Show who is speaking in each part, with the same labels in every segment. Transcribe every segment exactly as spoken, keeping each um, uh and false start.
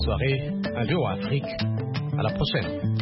Speaker 1: Soirée, Allo Afrique. À la prochaine.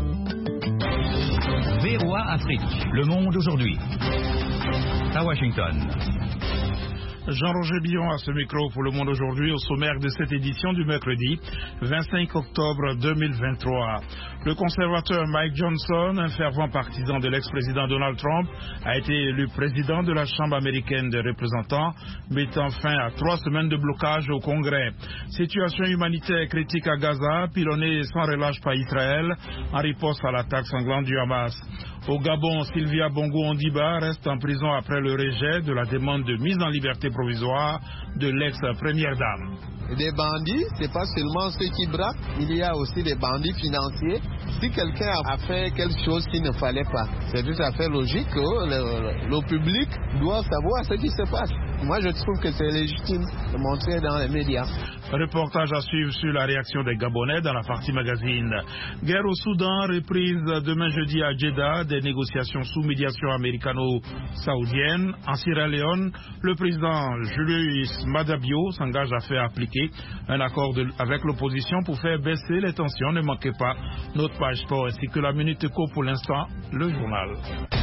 Speaker 2: V O A Afrique, le monde aujourd'hui. À Washington.
Speaker 3: Jean-Roger Billon à ce micro pour Le Monde aujourd'hui, au sommaire de cette édition du mercredi vingt-cinq octobre deux mille vingt-trois. Le conservateur Mike Johnson, un fervent partisan de l'ex-président Donald Trump, a été élu président de la Chambre américaine des représentants, mettant fin à trois semaines de blocage au Congrès. Situation humanitaire critique à Gaza, pilonnée sans relâche par Israël, en riposte à l'attaque sanglante du Hamas. Au Gabon, Sylvia Bongo Ondiba reste en prison après le rejet de la demande de mise en liberté provisoire de l'ex-première dame.
Speaker 4: Des bandits, c'est pas seulement ceux qui braquent, il y a aussi des bandits financiers. Si quelqu'un a fait quelque chose qu'il ne fallait pas, c'est tout à fait logique que le, le public doit savoir ce qui se passe. Moi, je trouve que c'est légitime de montrer dans les médias.
Speaker 3: Reportage à suivre sur la réaction des Gabonais dans la partie magazine. Guerre au Soudan, reprise demain jeudi à Jeddah, des négociations sous médiation américano-saoudienne. En Sierra Leone, le président Julius Madabio s'engage à faire appliquer un accord de, avec l'opposition pour faire baisser les tensions. Ne manquez pas notre page sport ainsi que la Minute Éco pour l'instant, le journal.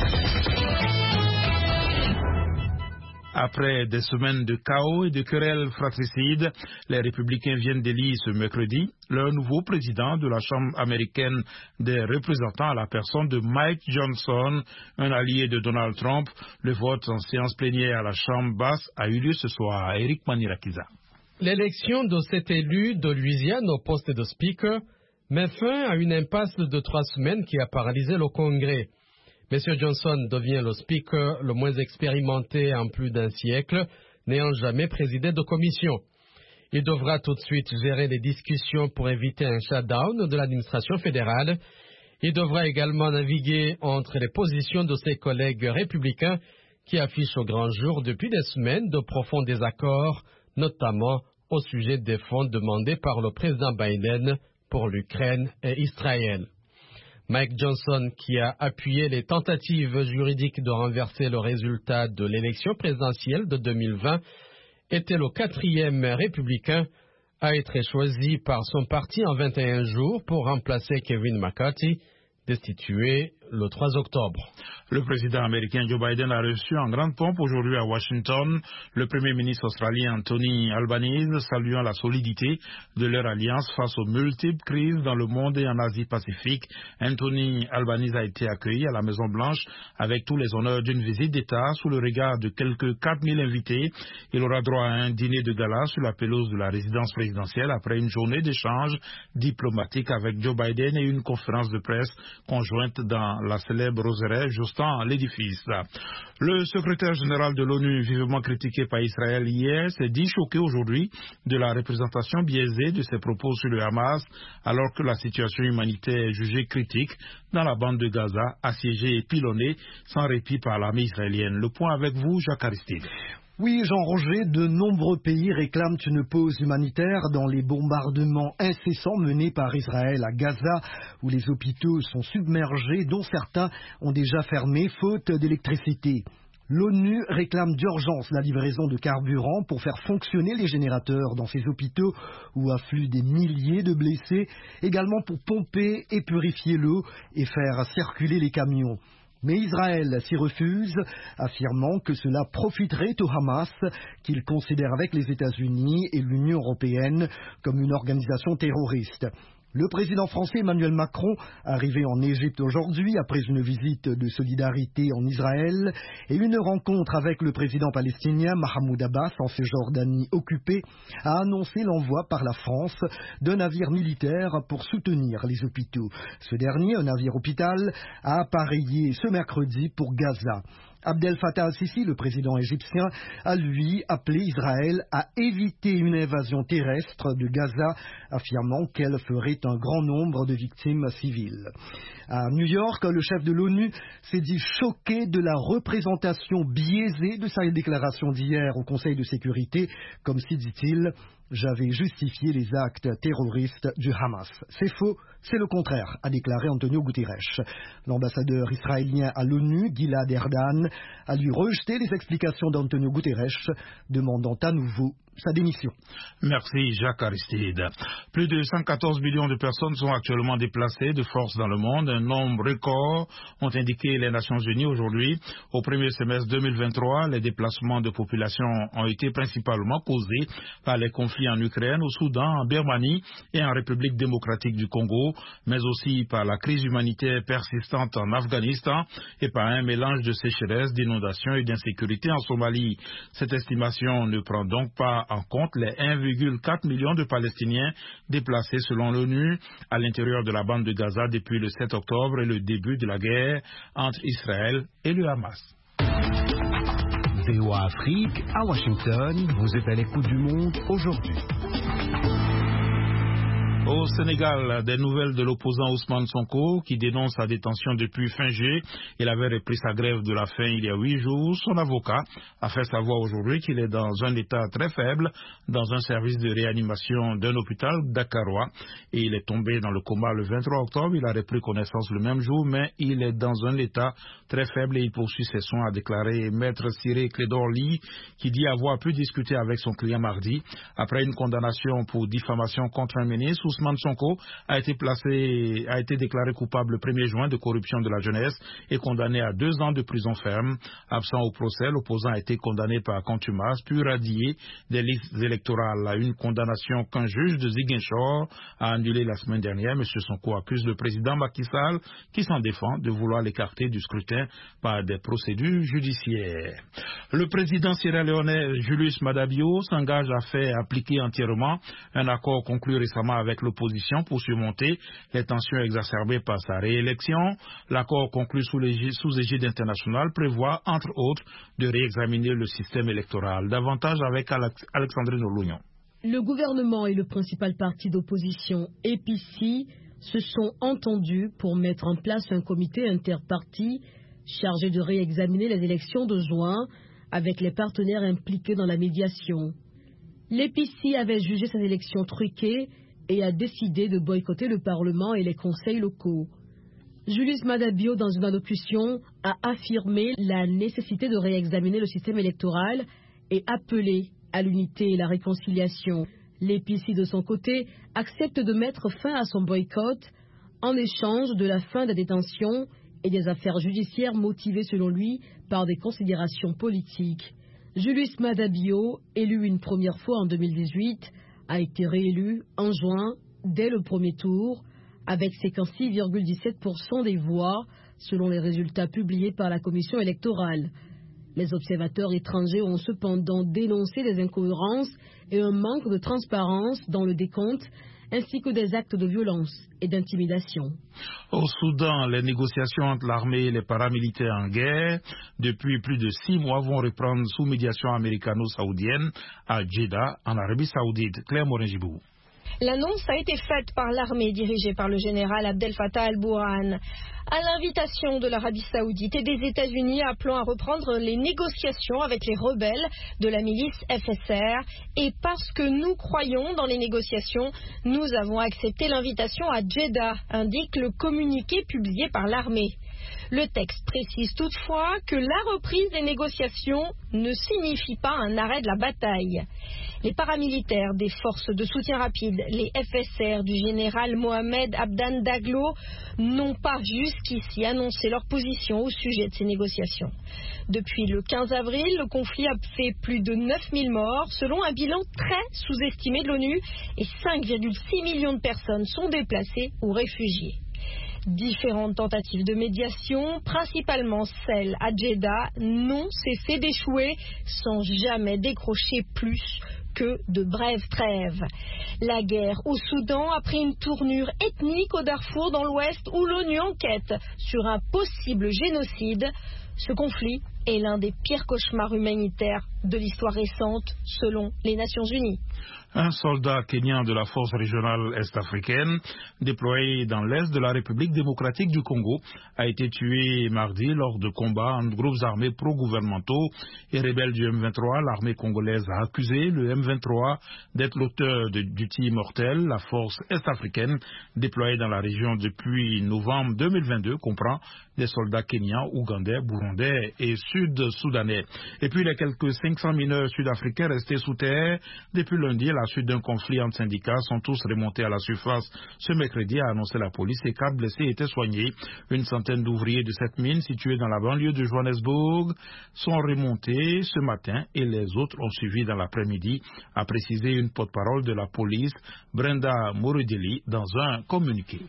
Speaker 3: Après des semaines de chaos et de querelles fratricides, les républicains viennent d'élire ce mercredi leur nouveau président de la Chambre américaine des représentants à la personne de Mike Johnson, un allié de Donald Trump. Le vote en séance plénière à la Chambre basse a eu lieu ce soir. Eric Manirakiza.
Speaker 1: L'élection de cet élu de Louisiane au poste de speaker met fin à une impasse de trois semaines qui a paralysé le Congrès. Monsieur Johnson devient le speaker le moins expérimenté en plus d'un siècle, n'ayant jamais présidé de commission. Il devra tout de suite gérer les discussions pour éviter un shutdown de l'administration fédérale. Il devra également naviguer entre les positions de ses collègues républicains qui affichent au grand jour depuis des semaines de profonds désaccords, notamment au sujet des fonds demandés par le président Biden pour l'Ukraine et Israël. Mike Johnson, qui a appuyé les tentatives juridiques de renverser le résultat de l'élection présidentielle de deux mille vingt, était le quatrième républicain à être choisi par son parti en vingt et un jours pour remplacer Kevin McCarthy, destitué le trois octobre.
Speaker 3: Le président américain Joe Biden a reçu en grande pompe aujourd'hui à Washington le premier ministre australien Anthony Albanese, saluant la solidité de leur alliance face aux multiples crises dans le monde et en Asie-Pacifique. Anthony Albanese a été accueilli à la Maison-Blanche avec tous les honneurs d'une visite d'État sous le regard de quelques quatre mille invités. Il aura droit à un dîner de gala sur la pelouse de la résidence présidentielle après une journée d'échanges diplomatiques avec Joe Biden et une conférence de presse conjointe dans la célèbre roseraie justant l'édifice. Le secrétaire général de l'ONU, vivement critiqué par Israël hier, s'est dit choqué aujourd'hui de la représentation biaisée de ses propos sur le Hamas, alors que la situation humanitaire est jugée critique dans la bande de Gaza, assiégée et pilonnée sans répit par l'armée israélienne. Le point avec vous, Jacques Aristide.
Speaker 5: Oui, Jean-Roger, de nombreux pays réclament une pause humanitaire dans les bombardements incessants menés par Israël à Gaza, où les hôpitaux sont submergés, dont certains ont déjà fermé faute d'électricité. L'ONU réclame d'urgence la livraison de carburant pour faire fonctionner les générateurs dans ces hôpitaux où affluent des milliers de blessés, également pour pomper et purifier l'eau et faire circuler les camions. Mais Israël s'y refuse, affirmant que cela profiterait au Hamas, qu'il considère avec les États-Unis et l'Union européenne comme une organisation terroriste. Le président français Emmanuel Macron, arrivé en Égypte aujourd'hui après une visite de solidarité en Israël et une rencontre avec le président palestinien Mahmoud Abbas en Cisjordanie occupée, a annoncé l'envoi par la France d'un navire militaire pour soutenir les hôpitaux. Ce dernier, un navire hôpital, a appareillé ce mercredi pour Gaza. Abdel Fattah al-Sisi, le président égyptien, a lui appelé Israël à éviter une invasion terrestre de Gaza, affirmant qu'elle ferait un grand nombre de victimes civiles. À New York, le chef de l'ONU s'est dit choqué de la représentation biaisée de sa déclaration d'hier au Conseil de sécurité, comme si, dit-il, j'avais justifié les actes terroristes du Hamas. C'est faux, c'est le contraire, a déclaré Antonio Guterres. L'ambassadeur israélien à l'ONU, Gilad Erdan, a lui rejeté les explications d'Antonio Guterres, demandant à nouveau sa démission.
Speaker 3: Merci Jacques Aristide. Plus de cent quatorze millions de personnes sont actuellement déplacées de force dans le monde. Un nombre record ont indiqué les Nations Unies aujourd'hui. Au premier semestre deux mille vingt-trois, les déplacements de population ont été principalement causés par les conflits en Ukraine, au Soudan, en Birmanie et en République démocratique du Congo, mais aussi par la crise humanitaire persistante en Afghanistan et par un mélange de sécheresse, d'inondations et d'insécurité en Somalie. Cette estimation ne prend donc pas en compte les un virgule quatre million de Palestiniens déplacés selon l'ONU à l'intérieur de la bande de Gaza depuis le sept octobre et le début de la guerre entre Israël et le Hamas.
Speaker 6: V O A Afrique, à Washington, vous êtes à l'écoute du monde aujourd'hui.
Speaker 3: Au Sénégal, des nouvelles de l'opposant Ousmane Sonko qui dénonce sa détention depuis fin juillet. Il avait repris sa grève de la faim il y a huit jours. Son avocat a fait savoir aujourd'hui qu'il est dans un état très faible dans un service de réanimation d'un hôpital dakarois et il est tombé dans le coma le vingt-trois octobre. Il a repris connaissance le même jour, mais il est dans un état très faible et il poursuit ses soins, a déclaré Maître Cyré Clédor-Ly, qui dit avoir pu discuter avec son client mardi. Après une condamnation pour diffamation contre un ministre, Ousmane Sonko a été placé, a été déclaré coupable le premier juin de corruption de la jeunesse et condamné à deux ans de prison ferme. Absent au procès, l'opposant a été condamné par contumace, puis radié des listes électorales à une condamnation qu'un juge de Ziguinchor a annulée la semaine dernière. M. Sonko accuse le président Macky Sall, qui s'en défend, de vouloir l'écarter du scrutin par des procédures judiciaires. Le président sierra-léonais Julius Maada Bio s'engage à faire appliquer entièrement un accord conclu récemment avec l'opposition pour surmonter les tensions exacerbées par sa réélection. L'accord conclu sous l'égide, sous égide internationale prévoit, entre autres, de réexaminer le système électoral. Davantage avec Alex, Alexandrine Olugnon.
Speaker 7: Le gouvernement et le principal parti d'opposition, A P C, se sont entendus pour mettre en place un comité interparti chargé de réexaminer les élections de juin avec les partenaires impliqués dans la médiation. L'A P C avait jugé ces élections truquées et a décidé de boycotter le Parlement et les conseils locaux. Julius Maada Bio, dans une allocution, a affirmé la nécessité de réexaminer le système électoral et appelé à l'unité et la réconciliation. L'A P C, de son côté, accepte de mettre fin à son boycott en échange de la fin des détentions et des affaires judiciaires motivées, selon lui, par des considérations politiques. Julius Maada Bio, élu une première fois en deux mille dix-huit, a été réélu en juin dès le premier tour avec cinquante-six virgule dix-sept pour cent des voix selon les résultats publiés par la commission électorale. Les observateurs étrangers ont cependant dénoncé des incohérences et un manque de transparence dans le décompte ainsi que des actes de violence et d'intimidation.
Speaker 3: Au Soudan, les négociations entre l'armée et les paramilitaires en guerre depuis plus de six mois vont reprendre sous médiation américano-saoudienne à Jeddah, en Arabie Saoudite. Claire Morin-Gibou.
Speaker 8: L'annonce a été faite par l'armée dirigée par le général Abdel Fattah al-Burhan à l'invitation de l'Arabie Saoudite et des États-Unis appelant à reprendre les négociations avec les rebelles de la milice F S R. Et parce que nous croyons dans les négociations, nous avons accepté l'invitation à Jeddah, indique le communiqué publié par l'armée. Le texte précise toutefois que la reprise des négociations ne signifie pas un arrêt de la bataille. Les paramilitaires des forces de soutien rapide, les F S R du général Mohamed Abdan Daglo, n'ont pas jusqu'ici annoncé leur position au sujet de ces négociations. Depuis le quinze avril, le conflit a fait plus de neuf mille morts, selon un bilan très sous-estimé de l'ONU, et cinq virgule six millions de personnes sont déplacées ou réfugiées. Différentes tentatives de médiation, principalement celles à Jeddah, n'ont cessé d'échouer sans jamais décrocher plus que de brèves trêves. La guerre au Soudan a pris une tournure ethnique au Darfour dans l'Ouest où l'ONU enquête sur un possible génocide. Ce conflit est l'un des pires cauchemars humanitaires de l'histoire récente selon les Nations Unies.
Speaker 3: Un soldat kenyan de la force régionale est-africaine, déployé dans l'est de la République démocratique du Congo, a été tué mardi lors de combats entre groupes armés pro-gouvernementaux et rebelles du M vingt-trois. L'armée congolaise a accusé le M vingt-trois d'être l'auteur du tir mortel. La force est-africaine, déployée dans la région depuis novembre deux mille vingt-deux, comprend des soldats kenyans, ougandais, burundais et sud-soudanais. Et puis les quelques cinq cinq cents mineurs sud-africains restés sous terre depuis lundi à la suite d'un conflit entre syndicats sont tous remontés à la surface ce mercredi, a annoncé la police, et quatre blessés étaient soignés. Une centaine d'ouvriers de cette mine située dans la banlieue de Johannesburg sont remontés ce matin et les autres ont suivi dans l'après-midi, a précisé une porte-parole de la police, Brenda Morideli, dans un communiqué.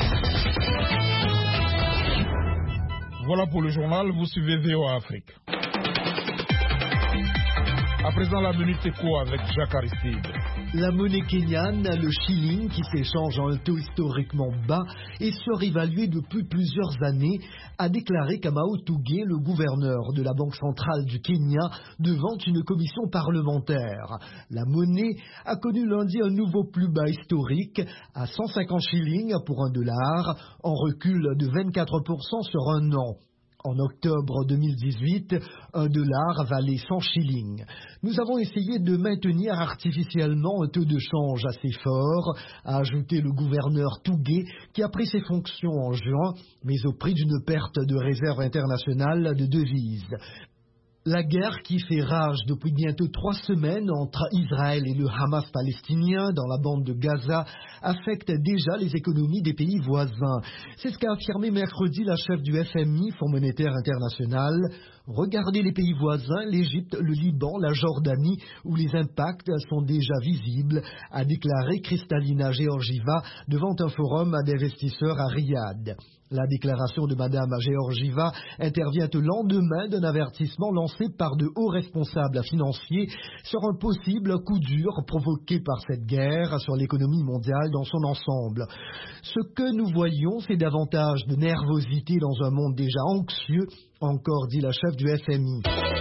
Speaker 9: Voilà pour le journal, vous suivez V O A Afrique. À présent, la minute éco avec Jacques Aristide.
Speaker 5: La monnaie kenyane, le shilling, qui s'échange à un taux historiquement bas et surévalué depuis plusieurs années, a déclaré Kamau Tuge, le gouverneur de la Banque centrale du Kenya, devant une commission parlementaire. La monnaie a connu lundi un nouveau plus bas historique à cent cinquante shillings pour un dollar, en recul de vingt-quatre pour cent sur un an. En octobre deux mille dix-huit, un dollar valait cent shillings. Nous avons essayé de maintenir artificiellement un taux de change assez fort, a ajouté le gouverneur Tuge, qui a pris ses fonctions en juin, mais au prix d'une perte de réserve internationale de devises. La guerre qui fait rage depuis bientôt trois semaines entre Israël et le Hamas palestinien dans la bande de Gaza affecte déjà les économies des pays voisins. C'est ce qu'a affirmé mercredi la chef du F M I, Fonds monétaire international. Regardez les pays voisins, l'Égypte, le Liban, la Jordanie, où les impacts sont déjà visibles, a déclaré Kristalina Georgieva devant un forum d'investisseurs à Riyad. La déclaration de Madame Georgieva intervient au lendemain d'un avertissement lancé par de hauts responsables financiers sur un possible coup dur provoqué par cette guerre sur l'économie mondiale dans son ensemble. Ce que nous voyons, c'est davantage de nervosité dans un monde déjà anxieux, encore dit la chef du F M I.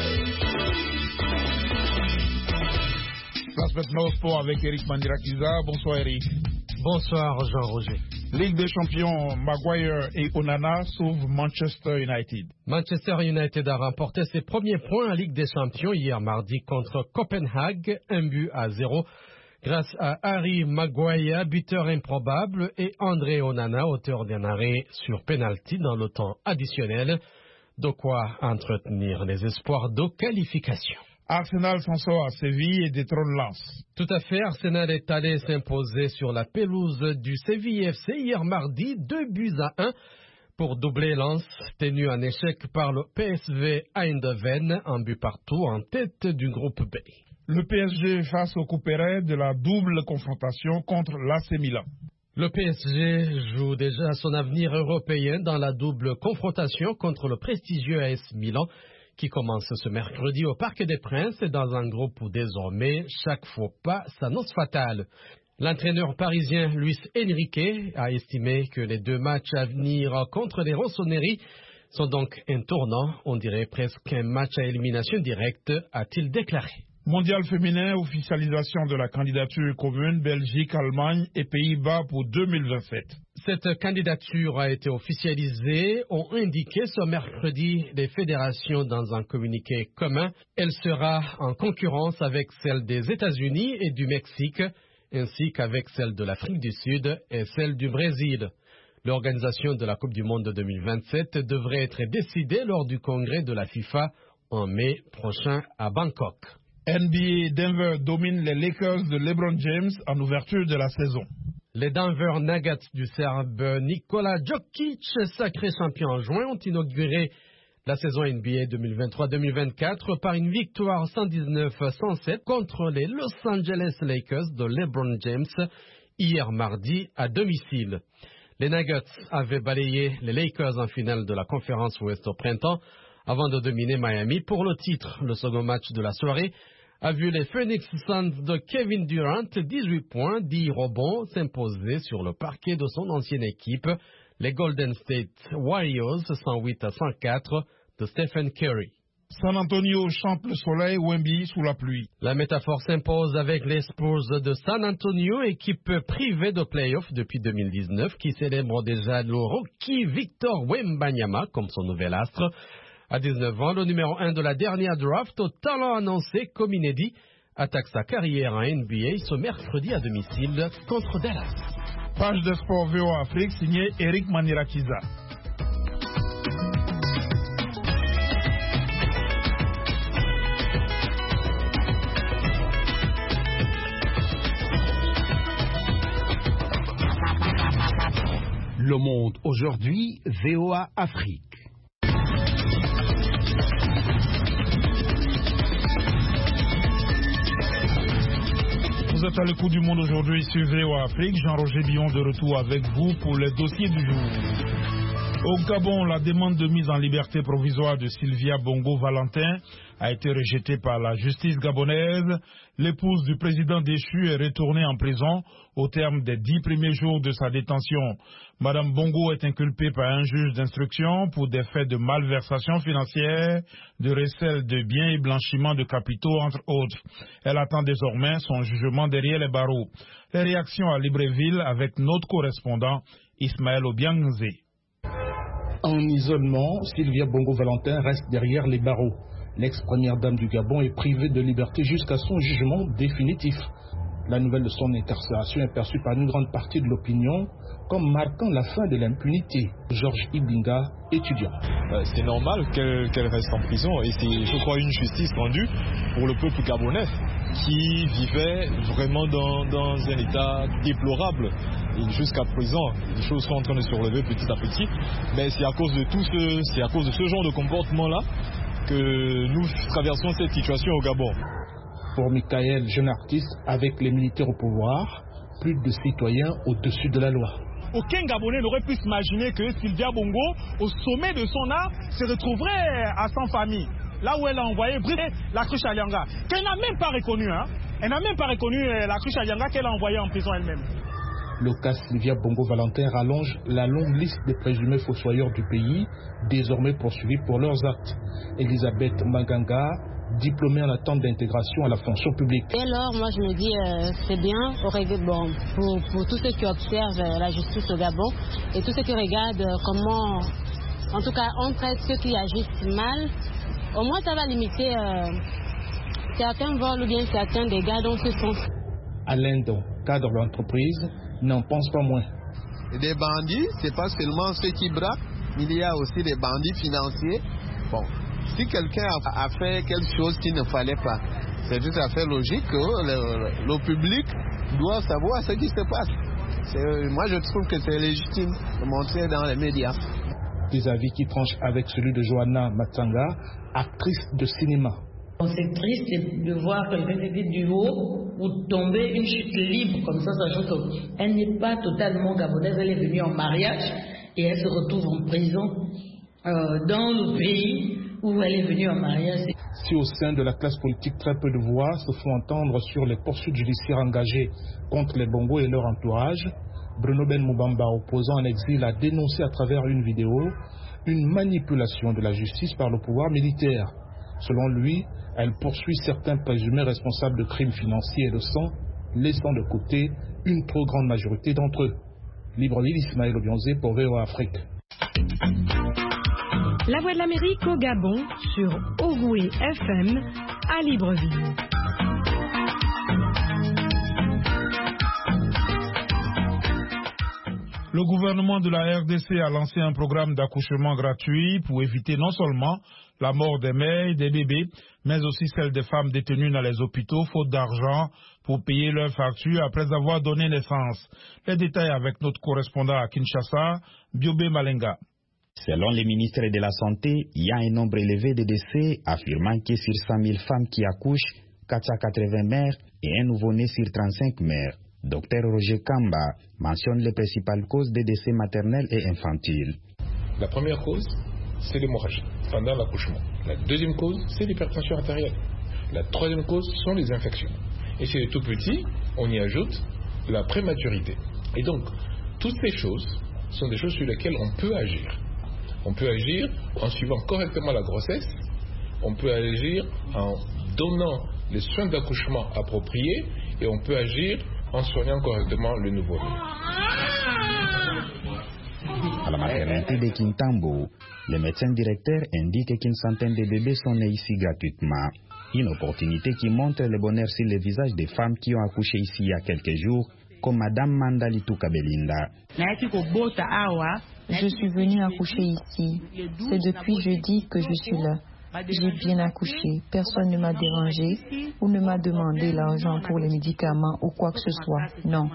Speaker 9: Place maintenant au sport avec Eric Mandirakiza. Bonsoir Eric.
Speaker 1: Bonsoir Jean-Roger.
Speaker 9: Ligue des champions, Maguire et Onana sauvent Manchester United.
Speaker 1: Manchester United a remporté ses premiers points en Ligue des champions hier mardi contre Copenhague, un but à zéro, grâce à Harry Maguire, buteur improbable, et André Onana, auteur d'un arrêt sur penalty dans le temps additionnel. De quoi entretenir les espoirs de qualification.
Speaker 9: Arsenal s'en sort à Séville et détrône Lens.
Speaker 1: Tout à fait, Arsenal est allé s'imposer sur la pelouse du Séville F C hier mardi, deux buts à un, pour doubler Lens, tenu en échec par le P S V Eindhoven, un but partout en tête du groupe B.
Speaker 9: Le P S G face au couperet de la double confrontation contre l'A C Milan.
Speaker 1: Le P S G joue déjà son avenir européen dans la double confrontation contre le prestigieux A S Milan, qui commence ce mercredi au Parc des Princes dans un groupe où désormais chaque faux pas s'annonce fatal. L'entraîneur parisien Luis Enrique a estimé que les deux matchs à venir contre les Rossoneri sont donc un tournant, on dirait presque un match à élimination directe, a-t-il déclaré.
Speaker 9: Mondial féminin, officialisation de la candidature commune Belgique, Allemagne et Pays-Bas pour deux mille vingt-sept.
Speaker 1: Cette candidature a été officialisée, ont indiqué ce mercredi les fédérations dans un communiqué commun. Elle sera en concurrence avec celle des États-Unis et du Mexique, ainsi qu'avec celle de l'Afrique du Sud et celle du Brésil. L'organisation de la Coupe du Monde deux mille vingt-sept devrait être décidée lors du congrès de la FIFA en mai prochain à Bangkok.
Speaker 9: N B A Denver domine les Lakers de LeBron James en ouverture de la saison.
Speaker 1: Les Denver Nuggets du Serbe Nikola Jokic, sacré champion en juin, ont inauguré la saison N B A deux mille vingt-trois deux mille vingt-quatre par une victoire cent dix-neuf à cent sept contre les Los Angeles Lakers de LeBron James hier mardi à domicile. Les Nuggets avaient balayé les Lakers en finale de la conférence Ouest au printemps avant de dominer Miami pour le titre. Le second match de la soirée a vu les Phoenix Suns de Kevin Durant, dix-huit points, dix rebonds, s'imposer sur le parquet de son ancienne équipe, les Golden State Warriors, cent huit à cent quatre de Stephen Curry.
Speaker 9: San Antonio champe le soleil, Wemby sous la pluie.
Speaker 1: La métaphore s'impose avec les Spurs de San Antonio, équipe privée de play-off depuis deux mille dix-neuf, qui célèbre déjà le rookie Victor Wembanyama comme son nouvel astre. À dix-neuf ans, le numéro un de la dernière draft, au talent annoncé comme inédit, attaque sa carrière en N B A ce mercredi à domicile contre Dallas.
Speaker 9: Page de sport V O A Afrique, signé Eric Mandirakiza.
Speaker 6: Le Monde aujourd'hui, V O A Afrique.
Speaker 9: Vous êtes à l'écoute du Monde aujourd'hui sur V O A Afrique. Jean-Roger Billon de retour avec vous pour les dossiers du jour. Au Gabon, la demande de mise en liberté provisoire de Sylvia Bongo Valentin a été rejetée par la justice gabonaise. L'épouse du président déchu est retournée en prison au terme des dix premiers jours de sa détention. Madame Bongo est inculpée par un juge d'instruction pour des faits de malversation financière, de recel de biens et blanchiment de capitaux, entre autres. Elle attend désormais son jugement derrière les barreaux. Les réactions à Libreville avec notre correspondant Ismaël Obiangze.
Speaker 10: En isolement, Sylvia Bongo Valentin reste derrière les barreaux. L'ex-première dame du Gabon est privée de liberté jusqu'à son jugement définitif. La nouvelle de son incarcération est perçue par une grande partie de l'opinion comme marquant la fin de l'impunité. Georges Ibinga, étudiant.
Speaker 11: Euh, c'est normal qu'elle qu'elle reste en prison et c'est, je crois, une justice rendue pour le peuple gabonais qui vivait vraiment dans, dans un état déplorable. Et jusqu'à présent, les choses sont en train de se relever petit à petit. Mais c'est à cause de tout ce, c'est à cause de ce genre de comportement-là que nous traversons cette situation au Gabon.
Speaker 10: Pour Michael, jeune artiste, avec les militaires au pouvoir, plus de citoyens au-dessus de la loi.
Speaker 12: Aucun Gabonais n'aurait pu s'imaginer que Sylvia Bongo, au sommet de son art, se retrouverait à sans famille. Là où elle a envoyé brûler la cruche à Lianga, qu'elle n'a même pas reconnu. Hein. Elle n'a même pas reconnu la cruche à Lianga qu'elle a envoyée en prison elle-même.
Speaker 10: Le cas Sylvia Bongo Valentin rallonge la longue liste des présumés fossoyeurs du pays, désormais poursuivis pour leurs actes. Elisabeth Maganga, diplômée en attente d'intégration à la fonction publique.
Speaker 13: Et alors, moi je me dis, euh, c'est bien bon, pour, pour tous ceux qui observent euh, la justice au Gabon et tous ceux qui regardent euh, comment, en tout cas, on traite ceux qui agissent mal. Au moins, ça va limiter euh, certains vols ou bien certains dégâts dans ce sens.
Speaker 10: Alain Don, cadre de l'entreprise, n'en pense pas moins.
Speaker 4: Des bandits, c'est pas seulement ceux qui braquent, il y a aussi des bandits financiers. Bon. Si quelqu'un a fait quelque chose qu'il ne fallait pas, c'est tout à fait logique que le, le public doit savoir ce qui se passe. C'est, moi, je trouve que c'est légitime de montrer dans les médias.
Speaker 10: Des avis qui tranchent avec celui de Johanna Matsanga, actrice de cinéma.
Speaker 14: C'est triste de voir quelqu'un qui était du haut ou tomber une chute libre comme ça, sachant qu'elle n'est pas totalement gabonaise, elle est venue en mariage et elle se retrouve en prison euh, dans le pays où elle est venue en mariage.
Speaker 10: Si au sein de la classe politique, très peu de voix se font entendre sur les poursuites judiciaires engagées contre les Bongo et leur entourage, Bruno Ben Moubamba, opposant en exil, a dénoncé à travers une vidéo une manipulation de la justice par le pouvoir militaire. Selon lui, elle poursuit certains présumés responsables de crimes financiers et de sang, laissant de côté une trop grande majorité d'entre eux. Libreville, Ismaël Obiangze pour V O A Afrique.
Speaker 15: La Voix de l'Amérique au Gabon sur Ogoué F M à Libreville.
Speaker 9: Le gouvernement de la R D C a lancé un programme d'accouchement gratuit pour éviter non seulement la mort des mères et des bébés, mais aussi celle des femmes détenues dans les hôpitaux faute d'argent pour payer leurs factures après avoir donné naissance. Les détails avec notre correspondant à Kinshasa, Biobé Malenga.
Speaker 16: Selon les ministres de la Santé, il y a un nombre élevé de décès, affirmant que sur cent mille femmes qui accouchent, quatre cent quatre-vingts mères et un nouveau-né sur trente-cinq mères. Docteur Roger Kamba mentionne les principales causes des décès maternels et infantiles.
Speaker 17: La première cause, c'est l'hémorragie pendant l'accouchement. La deuxième cause, c'est l'hypertension artérielle. La troisième cause sont les infections. Et chez les tout petits, on y ajoute la prématurité. Et donc, toutes ces choses sont des choses sur lesquelles on peut agir. On peut agir en suivant correctement la grossesse, on peut agir en donnant les soins d'accouchement appropriés et on peut agir en soignant correctement le nouveau-né.
Speaker 16: À la maternité de Kintambo, le médecin directeur indique qu'une centaine de bébés sont nés ici gratuitement. Une opportunité qui montre le bonheur sur les visages des femmes qui ont accouché ici il y a quelques jours, comme Madame Mandalitou Kabelinda.
Speaker 18: Je suis venue accoucher ici. C'est depuis jeudi que je suis là. J'ai bien accouché. Personne ne m'a dérangé ou ne m'a demandé l'argent pour les médicaments ou quoi que ce soit. Non.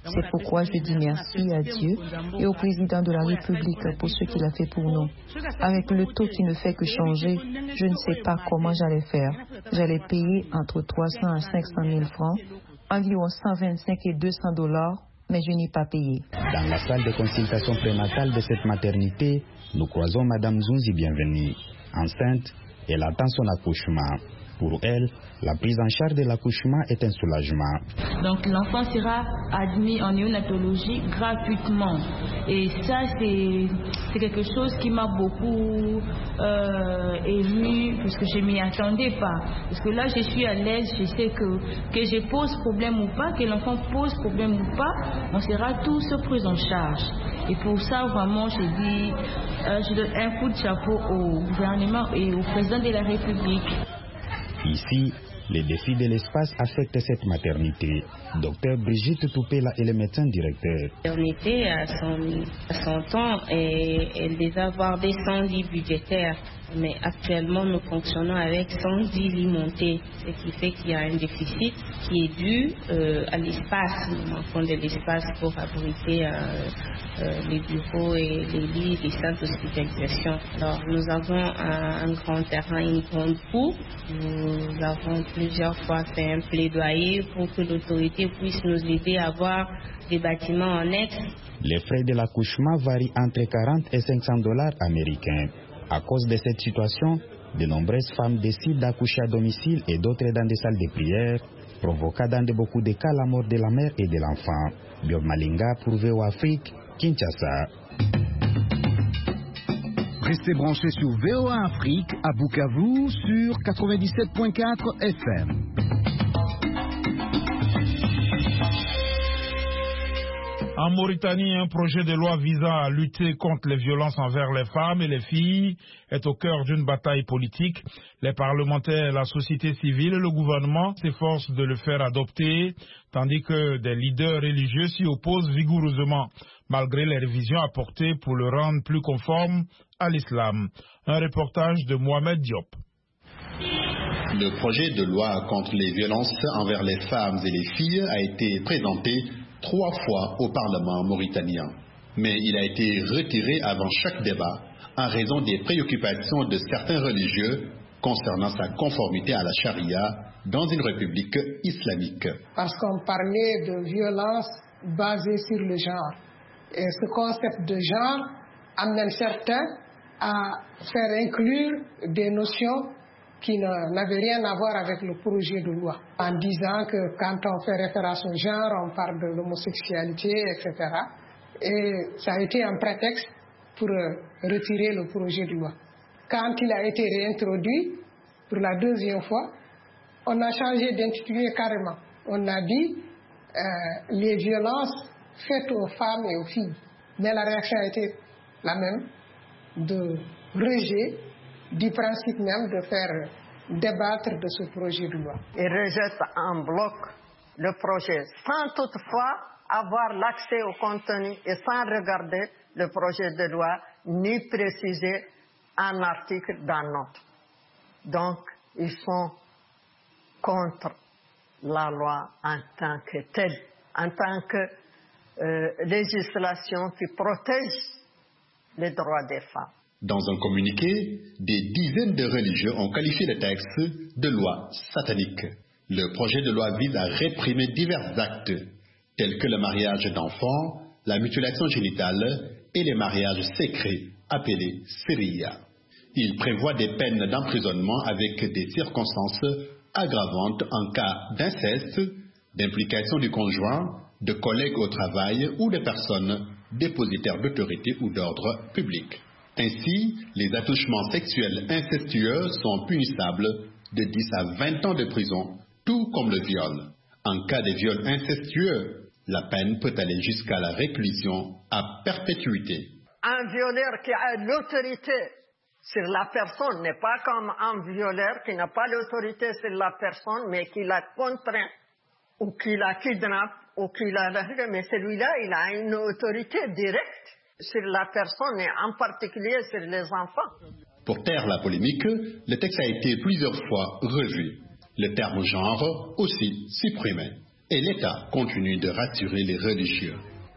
Speaker 18: C'est pourquoi je dis merci à Dieu et au président de la République pour ce qu'il a fait pour nous. Avec le taux qui ne fait que changer, je ne sais pas comment j'allais faire. J'allais payer entre trois cents à cinq cent mille francs, environ cent vingt-cinq et deux cents dollars, mais je n'ai pas payé.
Speaker 16: Dans la salle de consultation prénatale de cette maternité, nous croisons Madame Zunzi Bienvenue. Enceinte, elle attend son accouchement. Pour elle, la prise en charge de l'accouchement est un soulagement.
Speaker 14: Donc l'enfant sera admis en néonatologie gratuitement. Et ça, c'est quelque chose qui m'a beaucoup euh, ému, parce que je ne m'y attendais pas. Parce que là, je suis à l'aise, je sais que, que je pose problème ou pas, que l'enfant pose problème ou pas, on sera tous pris en charge. Et pour ça, vraiment, je dis, euh, je donne un coup de chapeau au gouvernement et au président de la République.
Speaker 16: Ici, les défis de l'espace affectent cette maternité. Docteur Brigitte Toupela est le médecin directeur.
Speaker 19: La maternité à son, à son temps, et elle devait avoir des cent lits budgétaires. Mais actuellement, nous fonctionnons avec cent dix lits montés, ce qui fait qu'il y a un déficit qui est dû euh, à l'espace. Nous manquons de l'espace pour abriter euh, euh, les bureaux et les lits des centres d'hospitalisation. Alors, nous avons un, un grand terrain, une grande cour. Nous avons plusieurs fois fait un plaidoyer pour que l'autorité puisse nous aider à avoir des bâtiments annexes.
Speaker 16: Les frais de l'accouchement varient entre quarante et cinq cents dollars américains. À cause de cette situation, de nombreuses femmes décident d'accoucher à domicile et d'autres dans des salles de prière, provoquant dans de beaucoup de cas la mort de la mère et de l'enfant. Biob Malinga pour V O Afrique, Kinshasa.
Speaker 6: Restez branchés sur V O A Afrique à Bukavu sur quatre-vingt-dix-sept point quatre F M.
Speaker 9: En Mauritanie, un projet de loi visant à lutter contre les violences envers les femmes et les filles est au cœur d'une bataille politique. Les parlementaires, la société civile et le gouvernement s'efforcent de le faire adopter, tandis que des leaders religieux s'y opposent vigoureusement, malgré les révisions apportées pour le rendre plus conforme à l'islam. Un reportage de Mohamed Diop.
Speaker 20: Le projet de loi contre les violences envers les femmes et les filles a été présenté trois fois au Parlement mauritanien. Mais il a été retiré avant chaque débat en raison des préoccupations de certains religieux concernant sa conformité à la charia dans une république islamique.
Speaker 21: Parce qu'on parlait de violence basée sur le genre. Et ce concept de genre amène certains à faire inclure des notions qui n'avaient rien à voir avec le projet de loi, en disant que quand on fait référence au genre, on parle de l'homosexualité, et cetera. Et ça a été un prétexte pour retirer le projet de loi. Quand il a été réintroduit pour la deuxième fois, on a changé d'intitulé carrément. On a dit euh, les violences faites aux femmes et aux filles. Mais la réaction a été la même, de rejet du principe même de faire débattre de ce projet de loi.
Speaker 22: Ils rejettent en bloc le projet sans toutefois avoir l'accès au contenu et sans regarder le projet de loi ni préciser un article d'un autre. Donc, ils sont contre la loi en tant que telle, en tant que euh, législation qui protège les droits des femmes.
Speaker 20: Dans un communiqué, des dizaines de religieux ont qualifié le texte de loi satanique. Le projet de loi vise à réprimer divers actes, tels que le mariage d'enfants, la mutilation génitale et les mariages secrets, appelés séria. Il prévoit des peines d'emprisonnement avec des circonstances aggravantes en cas d'inceste, d'implication du conjoint, de collègues au travail ou de personnes dépositaires d'autorité ou d'ordre public. Ainsi, les attouchements sexuels incestueux sont punissables de dix à vingt ans de prison, tout comme le viol. En cas de viol incestueux, la peine peut aller jusqu'à la réclusion à perpétuité.
Speaker 22: Un violeur qui a l'autorité sur la personne n'est pas comme un violeur qui n'a pas l'autorité sur la personne, mais qui la contraint, ou qui la kidnappe, ou qui la... Mais celui-là, il a une autorité directe sur la personne et en particulier sur les enfants.
Speaker 20: Pour taire la polémique, le texte a été plusieurs fois revu. Le terme genre aussi supprimé. Et l'État continue de rassurer les religieux.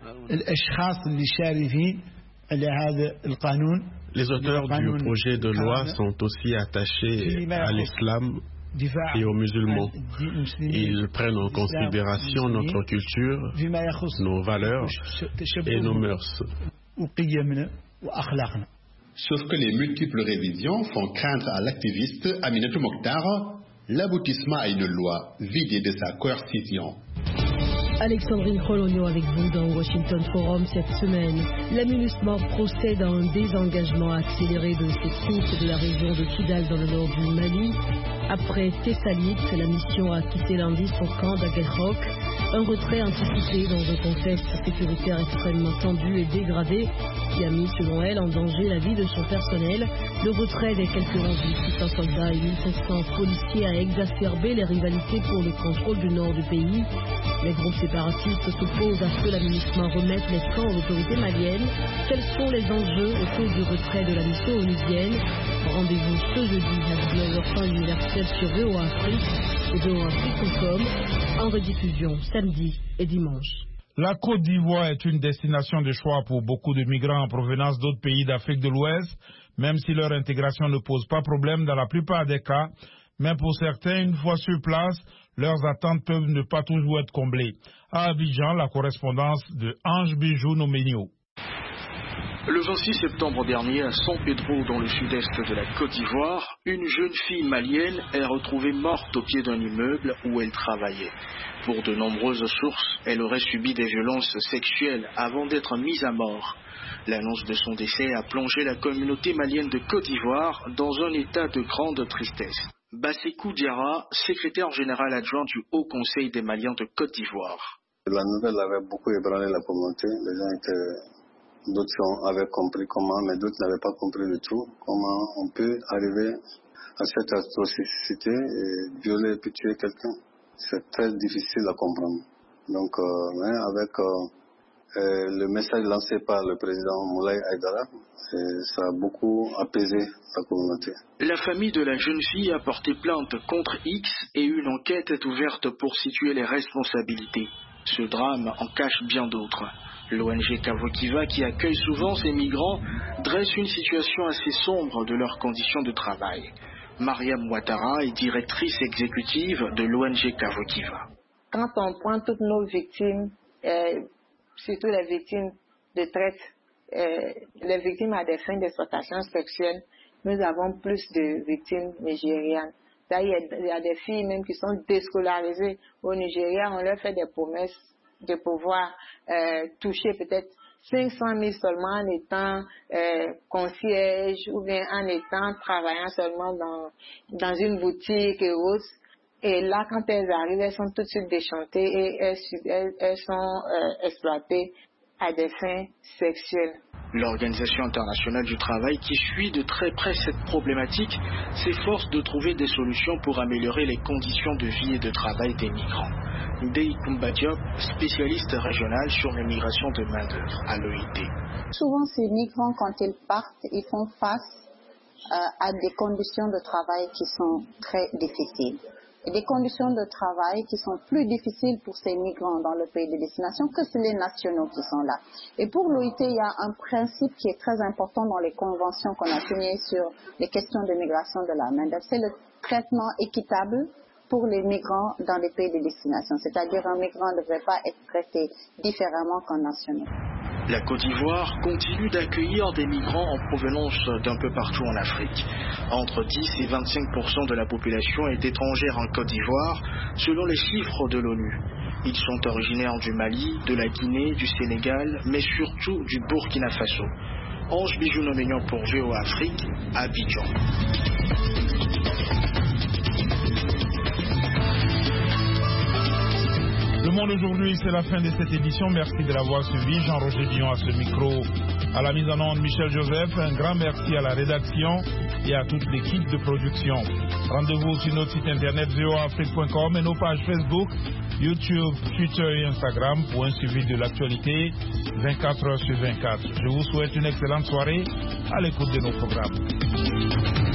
Speaker 2: Les auteurs du projet de loi sont aussi attachés à l'islam et aux musulmans. Ils prennent en considération notre culture, nos valeurs et nos mœurs.
Speaker 20: Sauf que les multiples révisions font craindre à l'activiste Aminatou Mokhtar l'aboutissement à une loi vidée de sa coercition.
Speaker 7: Alexandrine Kolonio avec vous dans Washington Forum cette semaine. La MINUSMA procède à un désengagement accéléré de ses troupes de la région de Kidal dans le nord du Mali. Après Thessalite, la mission a quitté lundi son camp d'Aguelhok. Un retrait anticipé dans un contexte sécuritaire extrêmement tendu et dégradé qui a mis, selon elle, en danger la vie de son personnel. Le retrait des quelques six cents soldats et mille cinq cents policiers a exacerbé les rivalités pour le contrôle du nord du pays. Les groupes séparatistes s'opposent à ce que la MINUSMA remette les camps aux autorités maliennes. Quels sont les enjeux autour du retrait de la mission onusienne? Rendez-vous ce jeudi à dix-neuf heures temps universelle sur V O A Afrique et V O A Afrique point com en rediffusion samedi et dimanche.
Speaker 9: La Côte d'Ivoire est une destination de choix pour beaucoup de migrants en provenance d'autres pays d'Afrique de l'Ouest, même si leur intégration ne pose pas problème dans la plupart des cas. Mais pour certains, une fois sur place, leurs attentes peuvent ne pas toujours être comblées. À Abidjan, la correspondance de Ange Bijou Nomenio.
Speaker 23: Le vingt-six septembre dernier, à San Pedro, dans le sud-est de la Côte d'Ivoire, une jeune fille malienne est retrouvée morte au pied d'un immeuble où elle travaillait. Pour de nombreuses sources, elle aurait subi des violences sexuelles avant d'être mise à mort. L'annonce de son décès a plongé la communauté malienne de Côte d'Ivoire dans un état de grande tristesse. Bassekou Diarra, secrétaire général adjoint du Haut Conseil des Maliens de Côte d'Ivoire.
Speaker 24: La nouvelle avait beaucoup ébranlé la communauté. Les gens étaient, d'autres avaient compris comment, mais d'autres n'avaient pas compris du tout comment on peut arriver à cette atrocité et violer et puis tuer quelqu'un. C'est très difficile à comprendre. Donc, euh, hein, avec euh, euh, le message lancé par le président Moulay Aïdara, ça a beaucoup apaisé la communauté.
Speaker 23: La famille de la jeune fille a porté plainte contre X et une enquête est ouverte pour situer les responsabilités. Ce drame en cache bien d'autres. L'O N G Kavokiva, qui accueille souvent ces migrants, dresse une situation assez sombre de leurs conditions de travail. Mariam Ouattara est directrice exécutive de l'O N G Kavokiva.
Speaker 25: Quand on prend toutes nos victimes, euh, surtout les victimes de traite, euh, les victimes à des fins d'exploitation sexuelle, nous avons plus de victimes nigérianes. Là, il y, a, il y a des filles même qui sont déscolarisées au Nigeria. On leur fait des promesses de pouvoir euh, toucher peut-être cinq cent mille seulement en étant euh, concierge ou bien en étant travaillant seulement dans, dans une boutique et autres. Et là, quand elles arrivent, elles sont tout de suite déchantées et elles, elles, elles sont euh, exploitées à des fins sexuelles.
Speaker 23: L'Organisation internationale du travail, qui suit de très près cette problématique, s'efforce de trouver des solutions pour améliorer les conditions de vie et de travail des migrants. Ndei Koumba Diop, spécialiste régional sur les migrations de main-d'œuvre à l'O I T.
Speaker 26: Souvent, ces migrants, quand ils partent, ils font face euh, à des conditions de travail qui sont très difficiles. Et des conditions de travail qui sont plus difficiles pour ces migrants dans le pays de destination que les nationaux qui sont là. Et pour l'O I T, il y a un principe qui est très important dans les conventions qu'on a signées sur les questions de migration de la main-d'œuvre. C'est le traitement équitable pour les migrants dans les pays de destination. C'est-à-dire un migrant ne devrait pas être traité différemment qu'un national.
Speaker 23: La Côte d'Ivoire continue d'accueillir des migrants en provenance d'un peu partout en Afrique. Entre dix et vingt-cinq pour cent de la population est étrangère en Côte d'Ivoire, selon les chiffres de l'ONU. Ils sont originaires du Mali, de la Guinée, du Sénégal, mais surtout du Burkina Faso. Ange Bijou Noménian pour V O A Afrique, Abidjan.
Speaker 9: Le Monde aujourd'hui, c'est la fin de cette édition. Merci de l'avoir suivi. Jean-Roger Billon à ce micro. À la mise en onde, Michel Joseph. Un grand merci à la rédaction et à toute l'équipe de production. Rendez-vous sur notre site internet v o a afrique point com et nos pages Facebook, YouTube, Twitter et Instagram pour un suivi de l'actualité vingt-quatre heures sur vingt-quatre. Je vous souhaite une excellente soirée à l'écoute de nos programmes.